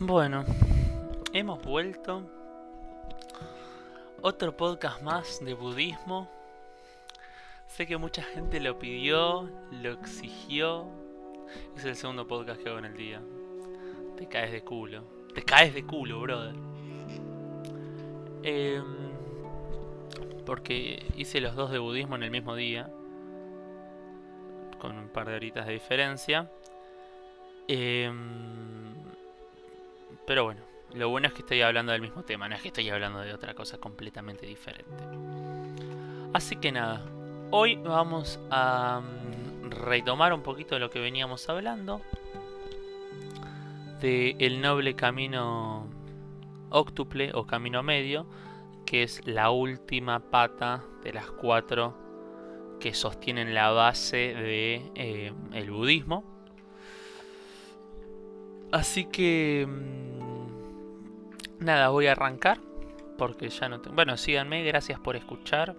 Bueno, hemos vuelto. Otro podcast más de budismo. Sé que mucha gente lo pidió, lo exigió. Es el segundo podcast que hago en el día. Te caes de culo. Te caes de culo, brother. Porque hice los dos de budismo en el mismo día. Con un par de horitas de diferencia. Pero bueno, lo bueno es que estoy hablando del mismo tema, no es que estoy hablando de otra cosa completamente diferente. Así que nada, hoy vamos a retomar un poquito de lo que veníamos hablando. De el noble camino óctuple o camino medio, que es la última pata de las cuatro que sostienen la base de el budismo. Así que nada, voy a arrancar porque ya no tengo... Bueno, síganme, gracias por escuchar,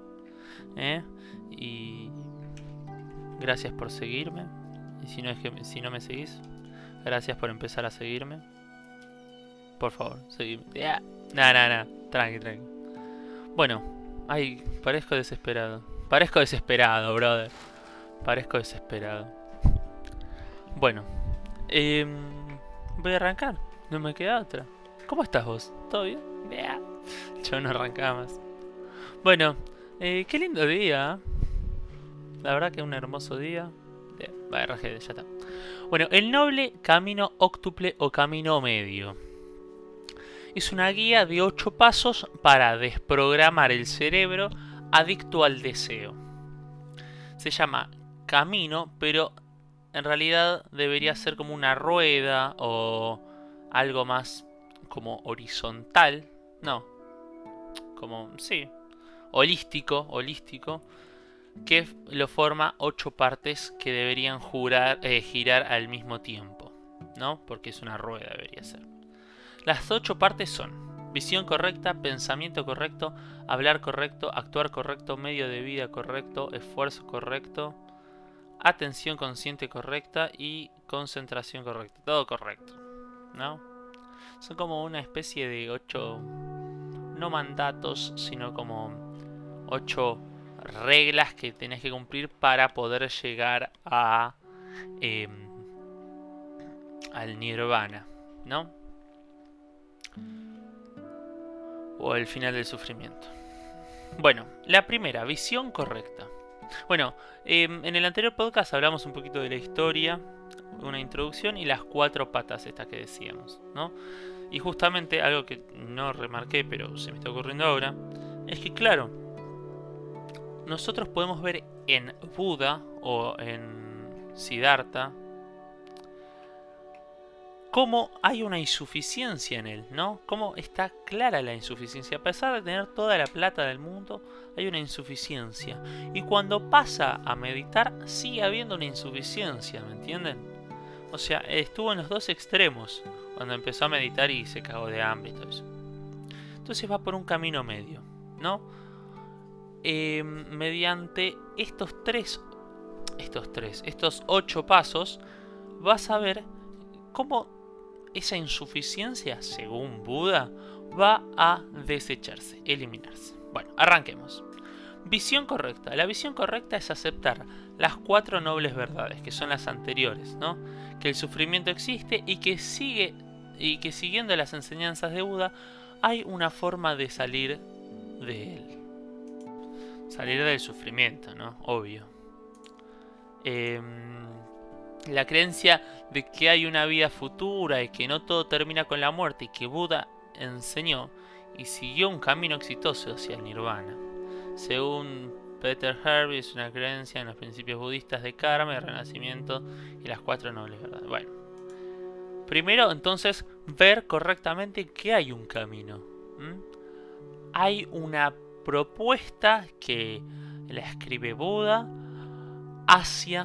y gracias por seguirme. Y si no me seguís, gracias por empezar a seguirme. Por favor, seguime. Nah, tranqui. Bueno, ay, parezco desesperado. Parezco desesperado, brother. Parezco desesperado. Bueno, voy a arrancar. No me queda otra. ¿Cómo estás vos? ¿Todo bien? Yo no arrancaba más. Bueno, qué lindo día. La verdad que un hermoso día. Ya está. Bueno, el noble camino óctuple o camino medio. Es una guía de 8 pasos para desprogramar el cerebro adicto al deseo. Se llama camino, pero en realidad debería ser como una rueda o algo más como horizontal. No, como, sí, holístico, que lo forma 8 partes que deberían girar al mismo tiempo, ¿no? Porque es una rueda, debería ser. Las 8 partes son visión correcta, pensamiento correcto, hablar correcto, actuar correcto, medio de vida correcto, esfuerzo correcto, atención consciente correcta y concentración correcta. Todo correcto, ¿no? Son como una especie de 8, no mandatos, sino como 8 reglas que tenés que cumplir para poder llegar a al nirvana, ¿no? O el final del sufrimiento. Bueno, la primera, visión correcta. Bueno, en el anterior podcast hablamos un poquito de la historia, una introducción y las 4 patas estas que decíamos, ¿no? Y justamente algo que no remarqué, pero se me está ocurriendo ahora, es que claro, nosotros podemos ver en Buda o en Siddhartha cómo hay una insuficiencia en él, ¿no? Cómo está clara la insuficiencia. A pesar de tener toda la plata del mundo, hay una insuficiencia. Y cuando pasa a meditar, sigue habiendo una insuficiencia, ¿me entienden? O sea, estuvo en los dos extremos cuando empezó a meditar y se cagó de hambre y todo eso. Entonces va por un camino medio, ¿no? Mediante estos 8 pasos, vas a ver cómo esa insuficiencia, según Buda, va a desecharse, eliminarse. Bueno, arranquemos. Visión correcta. La visión correcta es aceptar las 4 nobles verdades, que son las anteriores, ¿no? Que el sufrimiento existe y que siguiendo las enseñanzas de Buda hay una forma de salir de él. Salir del sufrimiento, ¿no? Obvio. La creencia de que hay una vida futura y que no todo termina con la muerte y que Buda enseñó y siguió un camino exitoso hacia el nirvana. Según Peter Harvey, es una creencia en los principios budistas de karma, de renacimiento y las 4 nobles verdades. Bueno, primero entonces ver correctamente que hay un camino. Hay una propuesta que la escribe Buda hacia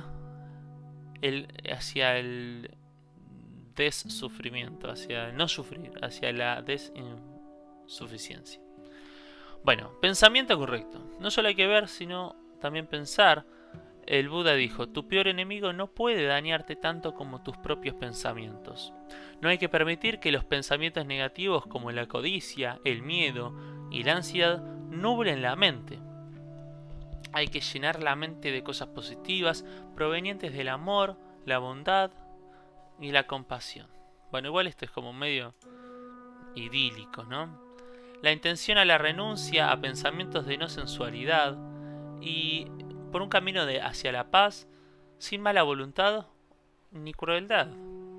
el desufrimiento, hacia el no sufrir, hacia la desinsuficiencia. Bueno, pensamiento correcto. No solo hay que ver, sino también pensar el Buda dijo, tu peor enemigo no puede dañarte tanto como tus propios pensamientos. No hay que permitir que los pensamientos negativos como la codicia, el miedo y la ansiedad nublen la mente. Hay que llenar la mente de cosas positivas provenientes del amor, la bondad y la compasión. Bueno, igual esto es como medio idílico, ¿no? La intención a la renuncia a pensamientos de no sensualidad y por un camino hacia la paz, sin mala voluntad ni crueldad.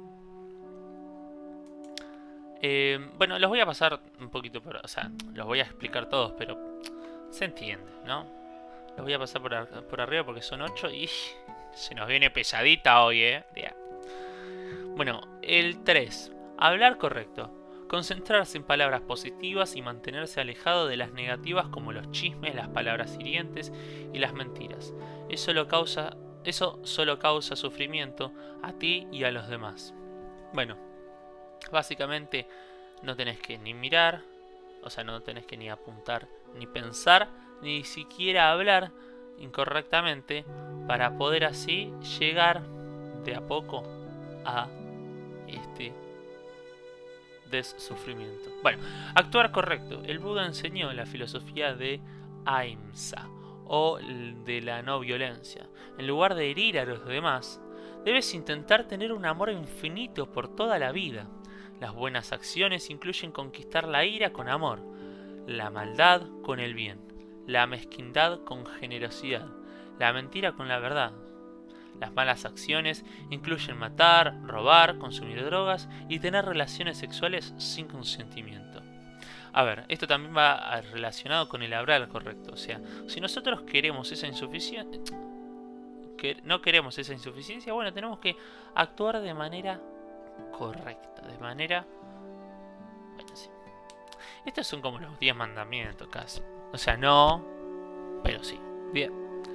Bueno, los voy a pasar un poquito o sea, los voy a explicar todos, pero se entiende, ¿no? Los voy a pasar por arriba porque son 8 y se nos viene pesadita hoy, Bueno, el 3. Hablar correcto. Concentrarse en palabras positivas y mantenerse alejado de las negativas como los chismes, las palabras hirientes y las mentiras. Eso solo causa sufrimiento a ti y a los demás. Bueno, básicamente no tenés que ni mirar, o sea, no tenés que ni apuntar, ni pensar, ni siquiera hablar incorrectamente para poder así llegar de a poco a este sufrimiento. Bueno, actuar correcto. El Buda enseñó la filosofía de Ahimsa o de la no violencia. En lugar de herir a los demás, debes intentar tener un amor infinito por toda la vida. Las buenas acciones incluyen conquistar la ira con amor, la maldad con el bien, la mezquindad con generosidad, la mentira con la verdad. Las malas acciones incluyen matar, robar, consumir drogas y tener relaciones sexuales sin consentimiento. A ver, esto también va relacionado con el hablar correcto. O sea, si nosotros queremos esa insuficiencia, no queremos esa insuficiencia, bueno, tenemos que actuar de manera correcta, de manera... Bueno, sí. Estos son como los 10 mandamientos casi. O sea, no, pero sí. Bien.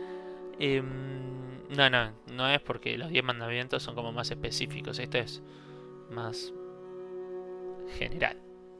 No es porque los 10 mandamientos son como más específicos. Esto es más general.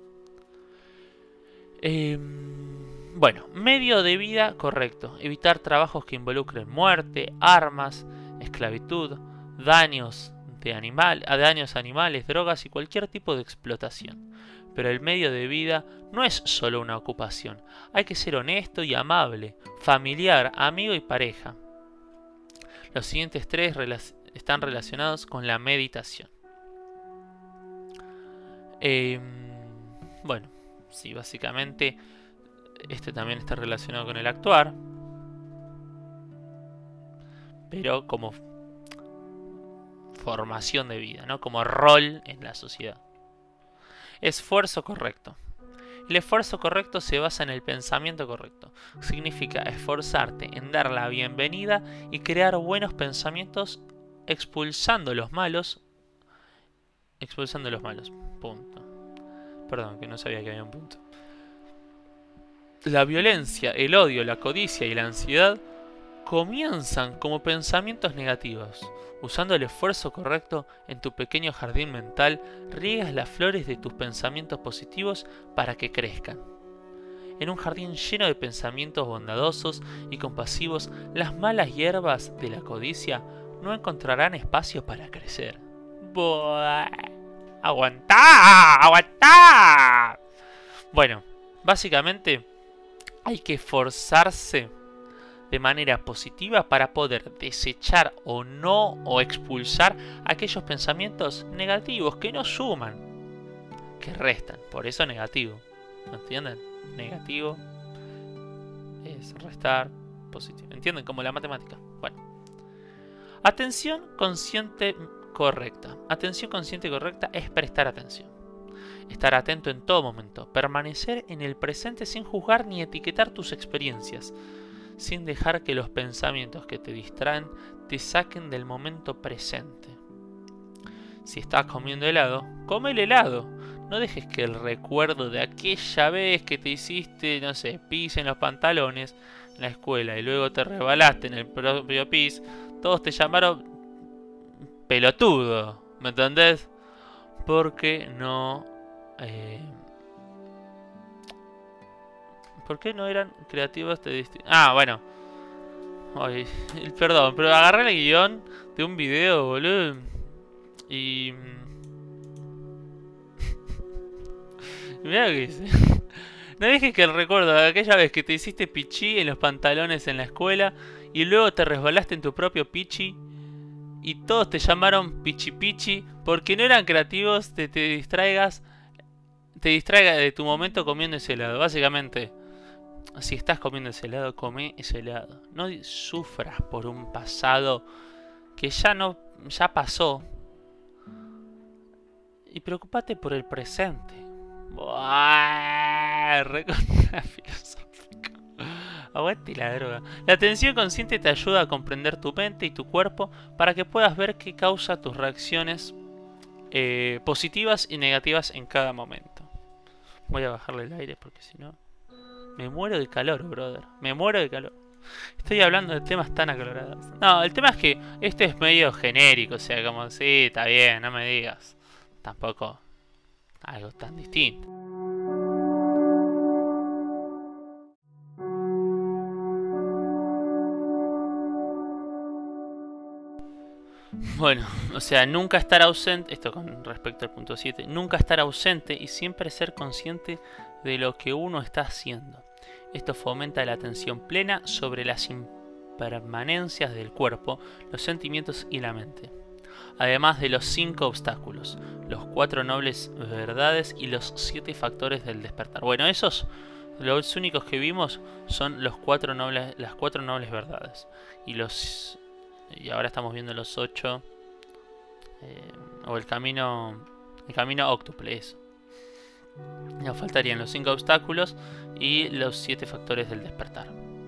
Bueno, medio de vida correcto. Evitar trabajos que involucren muerte, armas, esclavitud, daños animales, drogas y cualquier tipo de explotación. Pero el medio de vida no es solo una ocupación. Hay que ser honesto y amable, familiar, amigo y pareja. Los siguientes 3 están relacionados con la meditación. Bueno, sí, básicamente este también está relacionado con el actuar, pero como formación de vida, ¿no? Como rol en la sociedad. Esfuerzo correcto. El esfuerzo correcto se basa en el pensamiento correcto. Significa esforzarte en dar la bienvenida y crear buenos pensamientos expulsando los malos. Punto. Perdón, que no sabía que había un punto. La violencia, el odio, la codicia y la ansiedad comienzan como pensamientos negativos. Usando el esfuerzo correcto en tu pequeño jardín mental, riegas las flores de tus pensamientos positivos para que crezcan. En un jardín lleno de pensamientos bondadosos y compasivos, las malas hierbas de la codicia no encontrarán espacio para crecer. ¡Buah! ¡Aguantá! ¡Aguantá! Bueno, básicamente hay que esforzarse de manera positiva para poder desechar o expulsar aquellos pensamientos negativos que no suman, que restan. Por eso negativo. ¿No entienden? Negativo es restar, positivo. ¿Entienden? Como la matemática. Bueno. Atención consciente correcta. Atención consciente correcta es prestar atención. Estar atento en todo momento. Permanecer en el presente sin juzgar ni etiquetar tus experiencias. Sin dejar que los pensamientos que te distraen te saquen del momento presente. Si estás comiendo helado, come el helado. No dejes que el recuerdo de aquella vez que te hiciste, no sé, pis en los pantalones en la escuela y luego te resbalaste en el propio pis, todos te llamaron pelotudo, ¿me entendés? Porque no... ¿Por qué no eran creativos? Bueno. Ay, perdón, pero agarré el guión de un video, boludo. Y... Mirá lo que dice. No dejes que el recuerdo de aquella vez que te hiciste pichí en los pantalones en la escuela y luego te resbalaste en tu propio pichi y todos te llamaron pichi pichi porque no eran creativos, te distraiga de tu momento comiendo ese helado. Básicamente, si estás comiendo ese helado, come ese helado. No sufras por un pasado que ya pasó y preocupate por el presente. Buah, recontra filosófico. Aguante la droga. La atención consciente te ayuda a comprender tu mente y tu cuerpo para que puedas ver qué causa tus reacciones positivas y negativas en cada momento. Voy a bajarle el aire porque si no... Me muero de calor, brother. Me muero de calor. Estoy hablando de temas tan acalorados. No, el tema es que este es medio genérico. O sea, como, sí, está bien, no me digas. Tampoco algo tan distinto. Bueno, o sea, nunca estar ausente, esto con respecto al punto 7, nunca estar ausente y siempre ser consciente de lo que uno está haciendo. Esto fomenta la atención plena sobre las impermanencias del cuerpo, los sentimientos y la mente. Además de los 5 obstáculos, los 4 nobles verdades y los 7 factores del despertar. Bueno, esos, los únicos que vimos son las 4 nobles verdades. Y ahora estamos viendo los 8, o el camino óctuple, eso. Nos faltarían los 5 obstáculos y los 7 factores del despertar.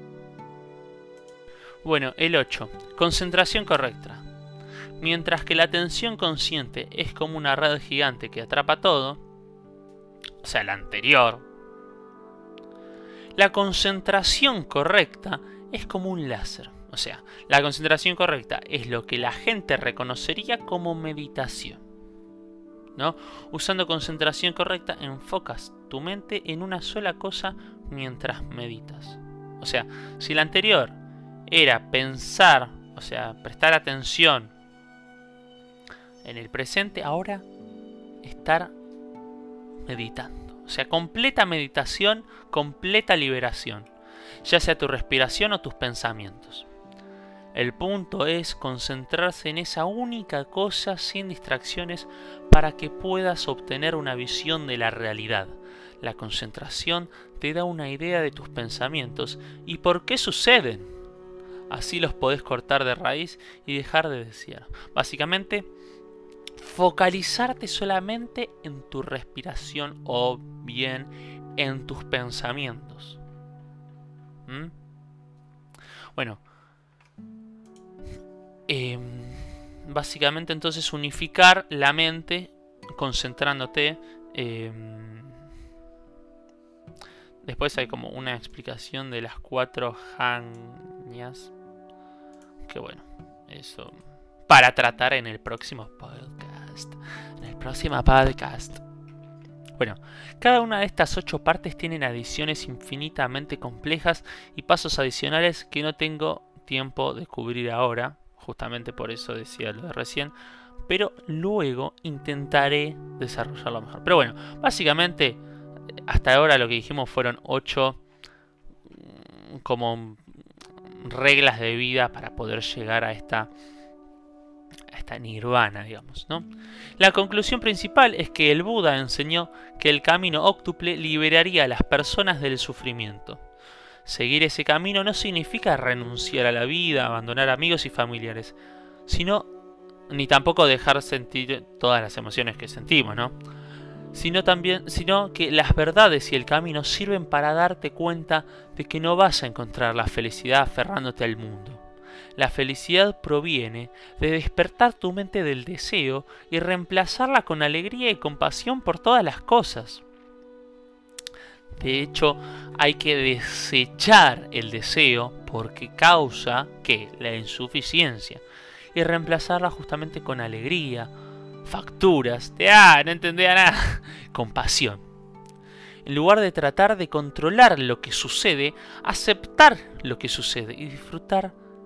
Bueno, el 8. Concentración correcta. Mientras que la atención consciente es como una red gigante que atrapa todo, o sea, la anterior, la concentración correcta es como un láser. O sea, la concentración correcta es lo que la gente reconocería como meditación, ¿no? Usando concentración correcta enfocas tu mente en una sola cosa mientras meditas. O sea, si la anterior era pensar, o sea, prestar atención en el presente, ahora estar meditando. O sea, completa meditación, completa liberación, ya sea tu respiración o tus pensamientos. El punto es concentrarse en esa única cosa sin distracciones para que puedas obtener una visión de la realidad. La concentración te da una idea de tus pensamientos y por qué suceden. Así los podés cortar de raíz y dejar de desear. Básicamente, focalizarte solamente en tu respiración o bien en tus pensamientos. Bueno, básicamente entonces unificar la mente concentrándote. Después hay como una explicación de las 4 jñas, que bueno, eso para tratar en el próximo podcast. Bueno, cada una de estas 8 partes tienen adiciones infinitamente complejas y pasos adicionales que no tengo tiempo de cubrir ahora. Justamente por eso decía lo de recién. Pero luego intentaré desarrollarlo mejor. Pero bueno, básicamente hasta ahora lo que dijimos fueron 8 como reglas de vida para poder llegar a esta nirvana, digamos, ¿no? La conclusión principal es que el Buda enseñó que el camino óctuple liberaría a las personas del sufrimiento. Seguir ese camino no significa renunciar a la vida, abandonar amigos y familiares, ni tampoco dejar sentir todas las emociones que sentimos, ¿no? Sino que las verdades y el camino sirven para darte cuenta de que no vas a encontrar la felicidad aferrándote al mundo. La felicidad proviene de despertar tu mente del deseo y reemplazarla con alegría y compasión por todas las cosas. De hecho, hay que desechar el deseo porque causa la insuficiencia y reemplazarla justamente con alegría, facturas, no entendía nada, compasión. En lugar de tratar de controlar lo que sucede, aceptar lo que sucede y disfrutar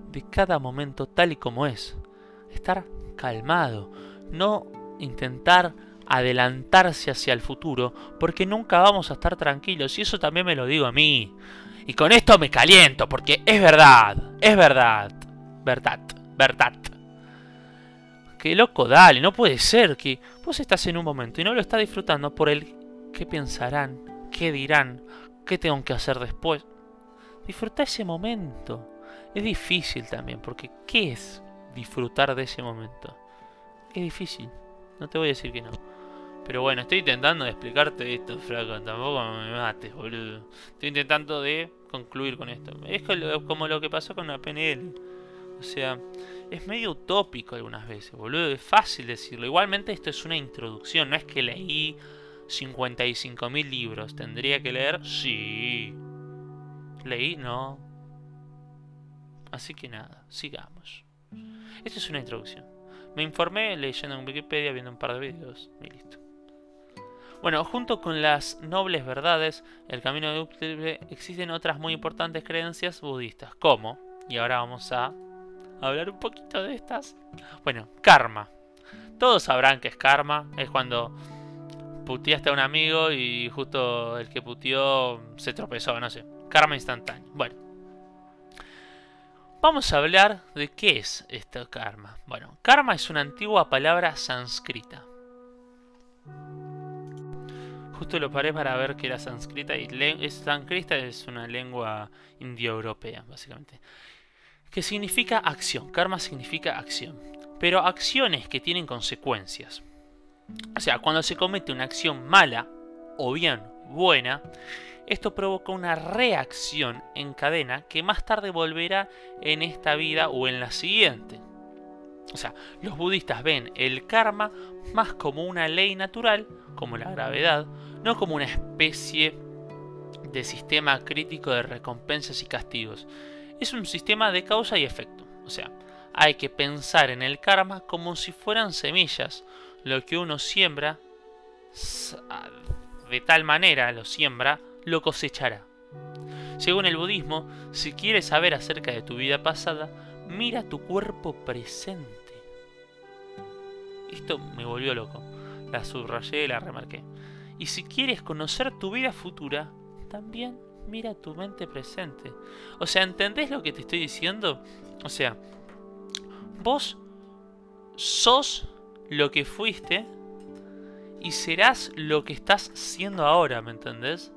de cada momento tal y como es. Estar calmado, no intentar adelantarse hacia el futuro, porque nunca vamos a estar tranquilos, y eso también me lo digo a mí. Y con esto me caliento, porque es verdad, verdad. Qué loco, dale, no puede ser que vos estás en un momento y no lo estás disfrutando por el qué pensarán, qué dirán, qué tengo que hacer después. Disfruta ese momento. Es difícil también, porque ¿qué es disfrutar de ese momento? Es difícil, no te voy a decir que no. Pero bueno, estoy intentando de explicarte esto, flaco, tampoco me mates, boludo. Estoy intentando de concluir con esto. Es como lo que pasó con la PNL. O sea, es medio utópico algunas veces, boludo. Es fácil decirlo. Igualmente esto es una introducción. No es que leí 55.000 libros. ¿Tendría que leer? Sí. ¿Leí? No. Así que nada, sigamos. Esto es una introducción. Me informé leyendo en Wikipedia, viendo un par de videos y listo. Bueno, junto con las nobles verdades, el camino de Utrecht, existen otras muy importantes creencias budistas. ¿Cómo? Y ahora vamos a hablar un poquito de estas. Bueno, karma. Todos sabrán que es karma. Es cuando puteaste a un amigo y justo el que puteó se tropezó, no sé. Karma instantáneo. Bueno. Vamos a hablar de qué es esto karma. Bueno, karma es una antigua palabra sánscrita. Justo lo paré para ver que era sánscrita y sánscrita es una lengua indoeuropea, básicamente. Que significa acción. Karma significa acción. Pero acciones que tienen consecuencias. O sea, cuando se comete una acción mala o bien buena, esto provoca una reacción en cadena que más tarde volverá en esta vida o en la siguiente. O sea, los budistas ven el karma más como una ley natural, como la gravedad, no como una especie de sistema crítico de recompensas y castigos. Es un sistema de causa y efecto. O sea, hay que pensar en el karma como si fueran semillas. Lo que uno siembra, de tal manera lo siembra, lo cosechará. Según el budismo, si quieres saber acerca de tu vida pasada, mira tu cuerpo presente. Esto me volvió loco. La subrayé y la remarqué. Y si quieres conocer tu vida futura, también mira tu mente presente. O sea, ¿entendés lo que te estoy diciendo? O sea, vos sos lo que fuiste y serás lo que estás siendo ahora, ¿me entendés?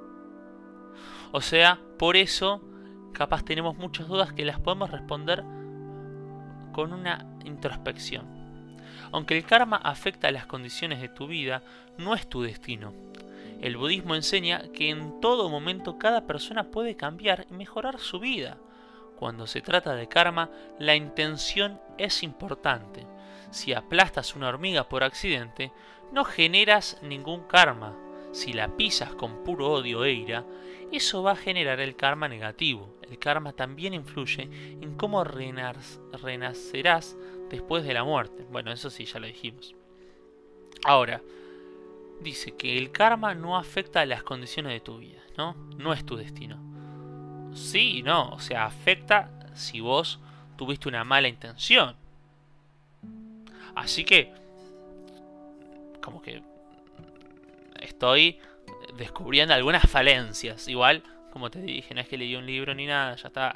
O sea, por eso capaz tenemos muchas dudas que las podemos responder con una introspección. Aunque el karma afecta a las condiciones de tu vida, no es tu destino. El budismo enseña que en todo momento cada persona puede cambiar y mejorar su vida. Cuando se trata de karma, la intención es importante. Si aplastas una hormiga por accidente, no generas ningún karma. Si la pisas con puro odio e ira, eso va a generar el karma negativo. El karma también influye en cómo renacerás después de la muerte. Bueno, eso sí, ya lo dijimos. Ahora, dice que el karma no afecta a las condiciones de tu vida, ¿no? No es tu destino. Sí y no, o sea, afecta si vos tuviste una mala intención. Así que, como que estoy descubriendo algunas falencias. Igual, como te dije, no es que leí un libro ni nada, ya está.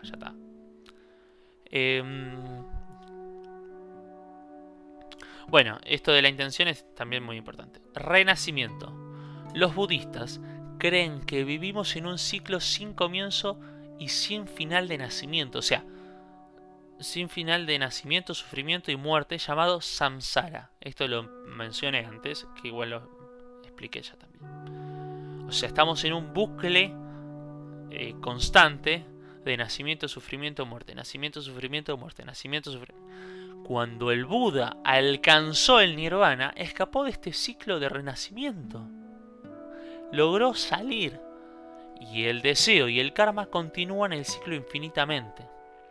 Bueno, esto de la intención es también muy importante. Renacimiento. Los budistas creen que vivimos en un ciclo sin comienzo y sin final de nacimiento. O sea, sin final de nacimiento, sufrimiento y muerte, llamado samsara. Esto lo mencioné antes, que igual lo expliqué ya también. O sea, estamos en un bucle constante de nacimiento, sufrimiento, muerte. Nacimiento, sufrimiento, muerte. Nacimiento, sufrimiento. Cuando el Buda alcanzó el nirvana, escapó de este ciclo de renacimiento. Logró salir. Y el deseo y el karma continúan el ciclo infinitamente.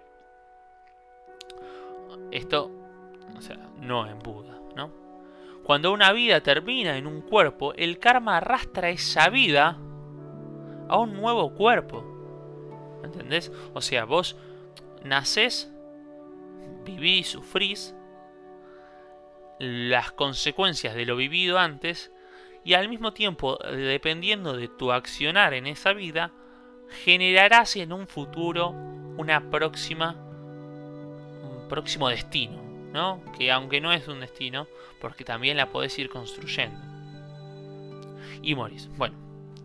Esto, o sea, no en Buda, ¿no? Cuando una vida termina en un cuerpo, el karma arrastra esa vida a un nuevo cuerpo. ¿Entendés? O sea, vos nacés vivís, sufrís las consecuencias de lo vivido antes y al mismo tiempo, dependiendo de tu accionar en esa vida, generarás en un futuro un próximo destino, ¿no? Que aunque no es un destino, porque también la podés ir construyendo. Y morís. Bueno.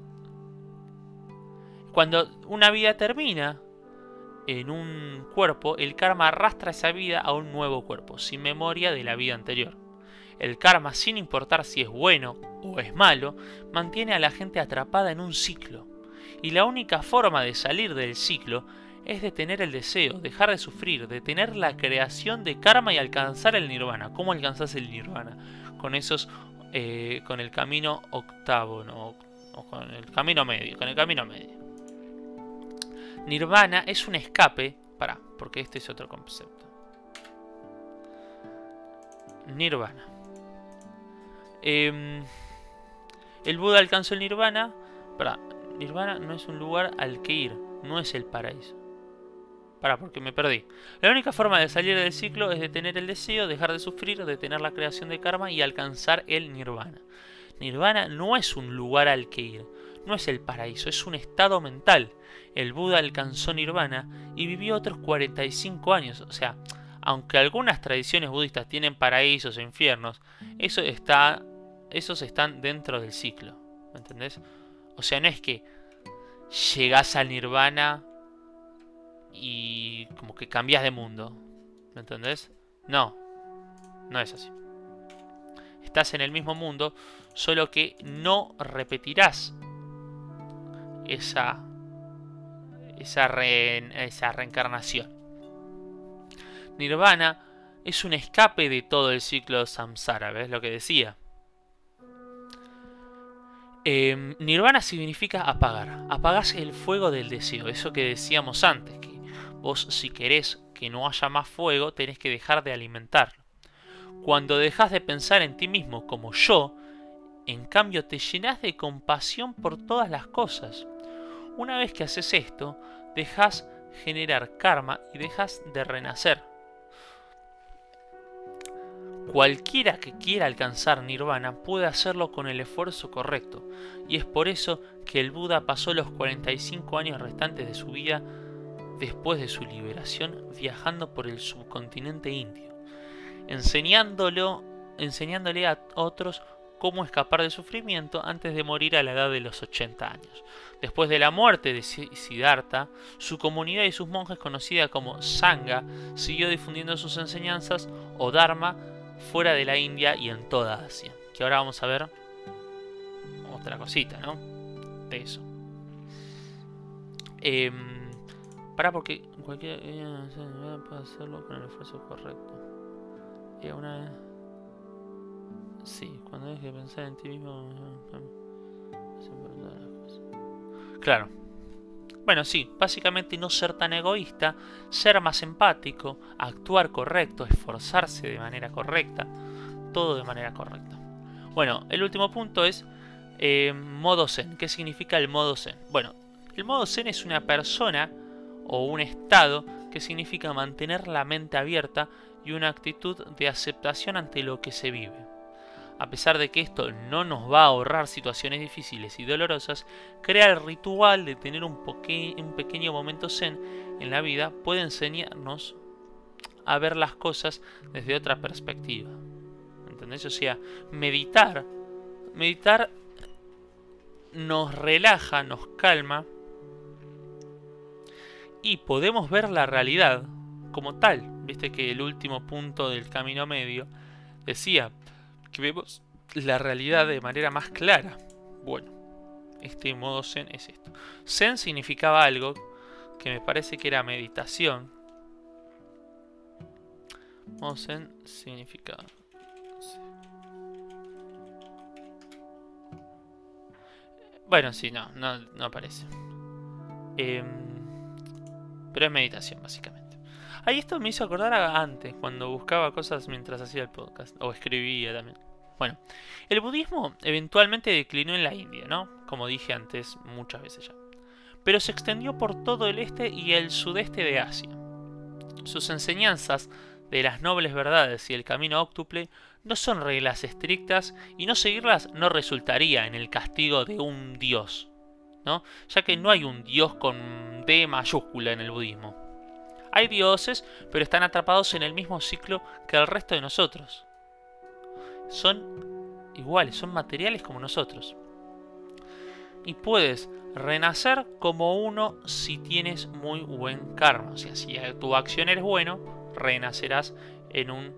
Cuando una vida termina en un cuerpo, el karma arrastra esa vida a un nuevo cuerpo, sin memoria de la vida anterior. El karma, sin importar si es bueno o es malo, mantiene a la gente atrapada en un ciclo. Y la única forma de salir del ciclo es detener el deseo, dejar de sufrir, detener la creación de karma y alcanzar el nirvana. ¿Cómo alcanzas el nirvana? Con con el camino octavo, ¿no? O con el camino medio, Nirvana es un escape, porque este es otro concepto. Nirvana. El Buda alcanzó el nirvana. Nirvana no es un lugar al que ir, no es el paraíso. Porque me perdí. La única forma de salir del ciclo es detener el deseo, dejar de sufrir, detener la creación de karma y alcanzar el nirvana. Nirvana no es un lugar al que ir, no es el paraíso, es un estado mental. El Buda alcanzó nirvana y vivió otros 45 años. O sea, aunque algunas tradiciones budistas tienen paraísos e infiernos, esos están dentro del ciclo. ¿Me entendés? O sea, no es que llegás al nirvana y como que cambias de mundo. ¿Me entendés? No es así. Estás en el mismo mundo, solo que no repetirás esa reencarnación. Nirvana es un escape de todo el ciclo samsara, ¿ves lo que decía? Nirvana significa apagar. Apagás el fuego del deseo, eso que decíamos antes, que vos si querés que no haya más fuego, tenés que dejar de alimentarlo. Cuando dejas de pensar en ti mismo como yo, en cambio te llenás de compasión por todas las cosas. Una vez que haces esto, dejas generar karma y dejas de renacer. Cualquiera que quiera alcanzar nirvana puede hacerlo con el esfuerzo correcto, y es por eso que el Buda pasó los 45 años restantes de su vida después de su liberación viajando por el subcontinente indio, enseñándole a otros cómo escapar del sufrimiento antes de morir a la edad de los 80 años. Después de la muerte de Siddhartha, su comunidad y sus monjes, conocida como Sangha, siguió difundiendo sus enseñanzas o Dharma fuera de la India y en toda Asia. Que ahora vamos a ver otra cosita, ¿no? De eso. Porque cualquier puede hacerlo con el esfuerzo correcto. Una vez. Sí, cuando dejes de pensar en ti mismo. Claro. Bueno, sí, básicamente no ser tan egoísta, ser más empático, actuar correcto, esforzarse de manera correcta, todo de manera correcta. Bueno, el último punto es modo zen. ¿Qué significa el modo zen? Bueno, el modo zen es una persona o un estado que significa mantener la mente abierta y una actitud de aceptación ante lo que se vive. A pesar de que esto no nos va a ahorrar situaciones difíciles y dolorosas, crear el ritual de tener un pequeño momento zen en la vida puede enseñarnos a ver las cosas desde otra perspectiva. ¿Entendés? O sea, meditar nos relaja, nos calma y podemos ver la realidad como tal. Viste que el último punto del camino medio decía que vemos la realidad de manera más clara. Bueno, este modo zen es esto. Zen significaba algo que me parece que era meditación. Modo zen significaba... Bueno, sí, no aparece. Pero es meditación, básicamente. Ahí esto me hizo acordar antes, cuando buscaba cosas mientras hacía el podcast, o escribía también. Bueno, el budismo eventualmente declinó en la India, ¿no? Como dije antes, muchas veces ya. Pero se extendió por todo el este y el sudeste de Asia. Sus enseñanzas de las nobles verdades y el camino óctuple no son reglas estrictas y no seguirlas no resultaría en el castigo de un dios, ¿no? Ya que no hay un dios con D mayúscula en el budismo. Hay dioses, pero están atrapados en el mismo ciclo que el resto de nosotros. Son iguales, son materiales como nosotros. Y puedes renacer como uno si tienes muy buen karma. O sea, si tu acción eres bueno, renacerás en un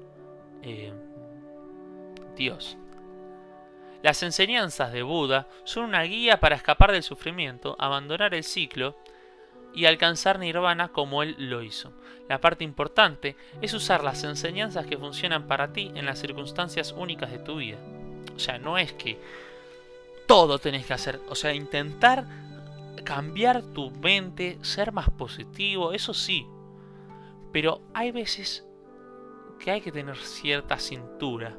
dios. Las enseñanzas de Buda son una guía para escapar del sufrimiento, abandonar el ciclo y alcanzar nirvana como él lo hizo. La parte importante es usar las enseñanzas que funcionan para ti en las circunstancias únicas de tu vida. O sea, no es que todo tenés que hacer, o sea, intentar cambiar tu mente, ser más positivo, eso sí. Pero hay veces que hay que tener cierta cintura.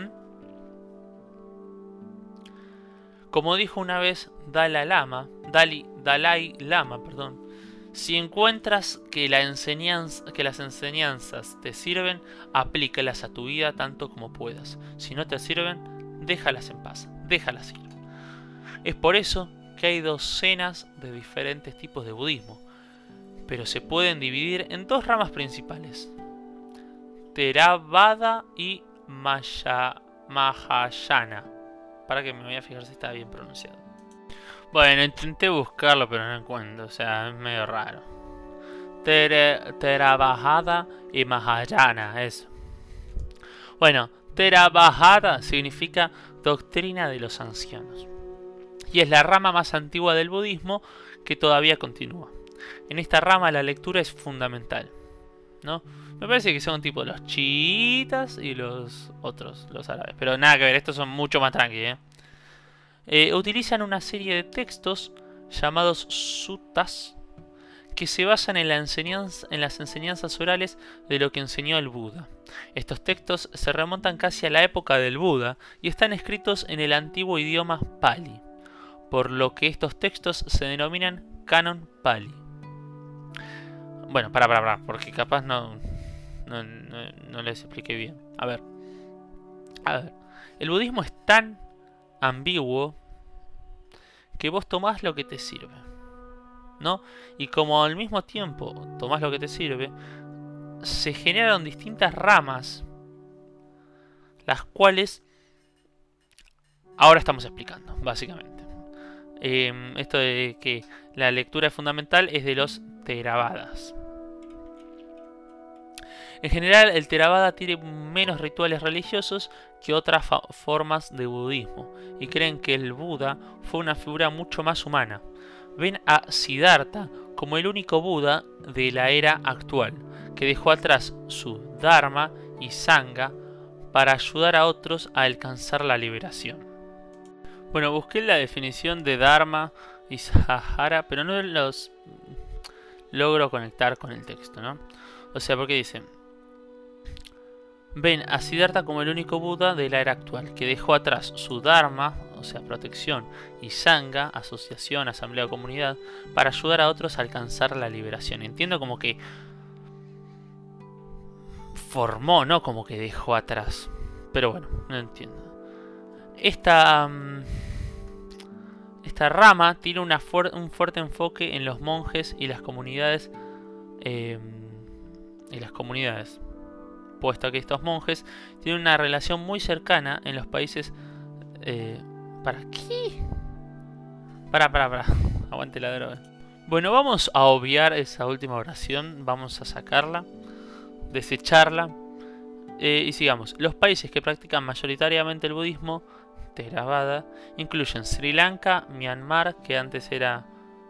Como dijo una vez Dalai Lama, si encuentras que las enseñanzas te sirven, aplícalas a tu vida tanto como puedas. Si no te sirven, déjalas en paz, déjalas ir. Es por eso que hay docenas de diferentes tipos de budismo, pero se pueden dividir en dos ramas principales: Theravada y Mahayana. Para que me voy a fijar si está bien pronunciado. Bueno, intenté buscarlo, pero no encuentro, o sea, es medio raro. Theravada y Mahayana, eso. Bueno, Theravada significa doctrina de los ancianos. Y es la rama más antigua del budismo que todavía continúa. En esta rama la lectura es fundamental, ¿no? Me parece que son tipo los chiitas y los otros, los árabes. Pero nada que ver, estos son mucho más tranquilos, utilizan una serie de textos llamados suttas que se basan en las enseñanzas orales de lo que enseñó el Buda. Estos textos se remontan casi a la época del Buda y están escritos en el antiguo idioma Pali, por lo que estos textos se denominan canon Pali. Bueno, porque capaz no les expliqué bien. A ver. El budismo es tan ambiguo que vos tomás lo que te sirve, ¿no? Y como al mismo tiempo tomás lo que te sirve, se generaron distintas ramas, las cuales ahora estamos explicando, básicamente. Esto de que la lectura es fundamental es de los Theravadas. En general, el Theravada tiene menos rituales religiosos que otras formas de budismo y creen que el Buda fue una figura mucho más humana. Ven a Siddhartha como el único Buda de la era actual, que dejó atrás su Dharma y Sangha para ayudar a otros a alcanzar la liberación. Bueno, busqué la definición de Dharma y Sahara, pero no los logro conectar con el texto, ¿no? O sea, porque dice: ven a Siddhartha como el único Buda de la era actual, que dejó atrás su Dharma, o sea, protección, y Sangha, asociación, asamblea o comunidad, para ayudar a otros a alcanzar la liberación. Entiendo como que formó, no como que dejó atrás. Pero bueno, no entiendo. Esta rama tiene un fuerte enfoque en los monjes y las comunidades. Puesto que estos monjes tienen una relación muy cercana en los países... ¿Para qué? Para. Aguante la droga. Bueno, vamos a obviar esa última oración. Vamos a sacarla. Desecharla. Y sigamos. Los países que practican mayoritariamente el budismo Theravada incluyen Sri Lanka, Myanmar, que antes era...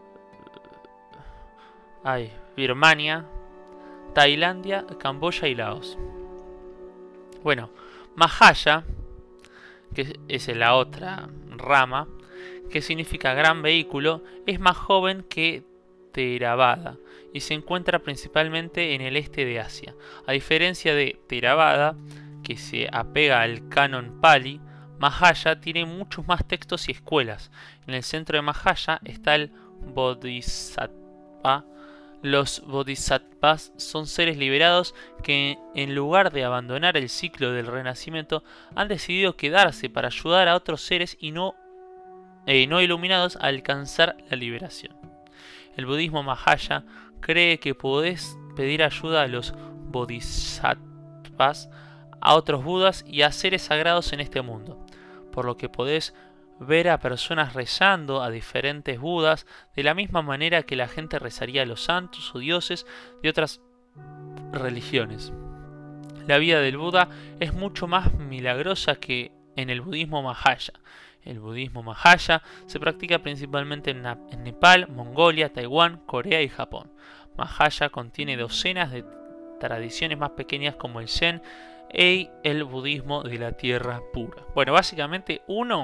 Birmania, Tailandia, Camboya y Laos. Bueno, Mahaya, que es la otra rama, que significa gran vehículo, es más joven que Theravada y se encuentra principalmente en el este de Asia. A diferencia de Theravada, que se apega al canon Pali, Mahaya tiene muchos más textos y escuelas. En el centro de Mahaya está el Bodhisattva, Los bodhisattvas son seres liberados que, en lugar de abandonar el ciclo del renacimiento, han decidido quedarse para ayudar a otros seres y no iluminados a alcanzar la liberación. El budismo Mahāyāna cree que podés pedir ayuda a los bodhisattvas, a otros budas y a seres sagrados en este mundo, por lo que podés ver a personas rezando a diferentes budas de la misma manera que la gente rezaría a los santos o dioses de otras religiones. La vida del Buda es mucho más milagrosa que en el budismo Mahāyāna. El budismo Mahāyāna se practica principalmente en Nepal, Mongolia, Taiwán, Corea y Japón. Mahāyāna contiene docenas de tradiciones más pequeñas como el Zen y el budismo de la tierra pura. Bueno, básicamente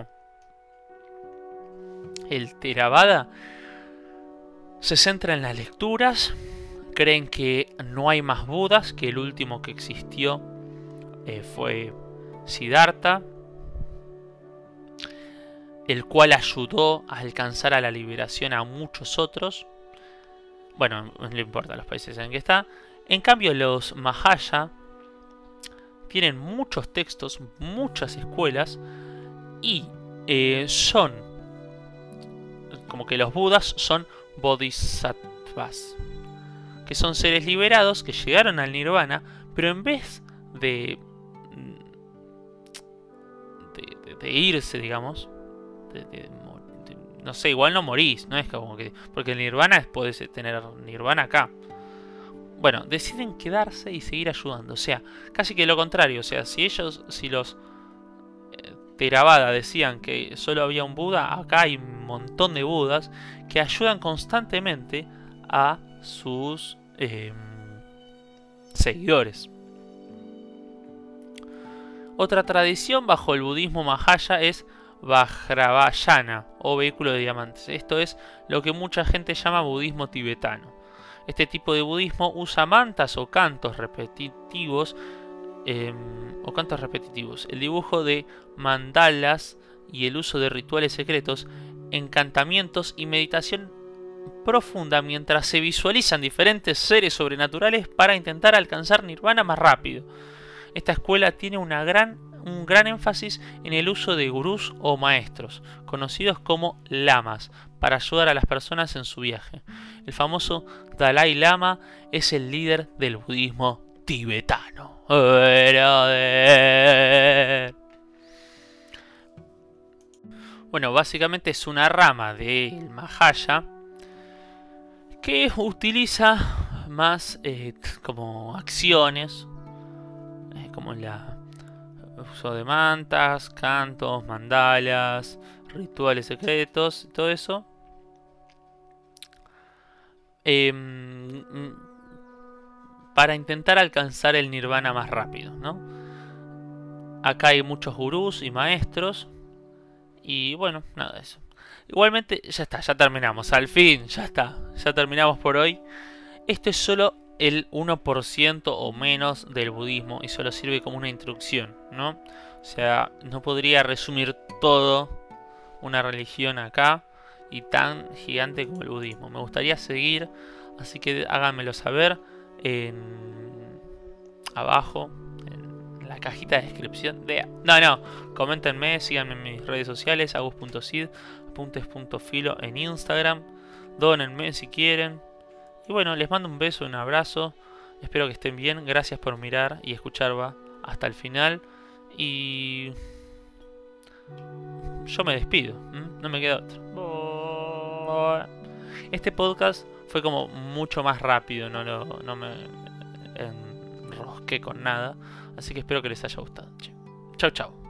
el Theravada se centra en las lecturas. Creen que no hay más Budas, que el último que existió fue Siddhartha, el cual ayudó a alcanzar a la liberación a muchos otros. Bueno, no le importa los países en que está. En cambio, los Mahāyāna tienen muchos textos, muchas escuelas y son como que los Budas son bodhisattvas, que son seres liberados que llegaron al nirvana, pero en vez de irse, digamos, no sé, igual no morís, no es como que, porque el nirvana podés tener nirvana acá. Bueno, deciden quedarse y seguir ayudando, o sea, casi que lo contrario, o sea, si los Theravada decían que solo había un Buda, acá hay un montón de Budas que ayudan constantemente a sus seguidores. Otra tradición bajo el budismo Mahāyāna es Vajrayana o vehículo de diamantes. Esto es lo que mucha gente llama budismo tibetano. Este tipo de budismo usa mantas o cantos repetitivos, el dibujo de mandalas y el uso de rituales secretos, encantamientos y meditación profunda mientras se visualizan diferentes seres sobrenaturales para intentar alcanzar nirvana más rápido. Esta escuela tiene un gran énfasis en el uso de gurús o maestros, conocidos como lamas, para ayudar a las personas en su viaje. El famoso Dalai Lama es el líder del budismo tibetano. Bueno, básicamente es una rama del Mahāyāna que utiliza más como acciones, como el uso de mantas, cantos, mandalas, rituales secretos, todo eso. Para intentar alcanzar el nirvana más rápido, ¿no? Acá hay muchos gurús y maestros. Y bueno, nada de eso. Igualmente, ya está, ya terminamos. Al fin, ya está. Ya terminamos por hoy. Esto es solo el 1% o menos del budismo y solo sirve como una introducción, ¿no? O sea, no podría resumir todo una religión acá y tan gigante como el budismo. Me gustaría seguir, así que háganmelo saber abajo en la cajita de descripción coméntenme, síganme en mis redes sociales, agus.sid, apuntes.filo en Instagram, dónenme si quieren. Y bueno, les mando un beso, un abrazo, espero que estén bien, gracias por mirar y escuchar hasta el final. Y yo me despido, no me queda otra. Este podcast fue como mucho más rápido, no me enrosqué con nada, así que espero que les haya gustado. Chau chau.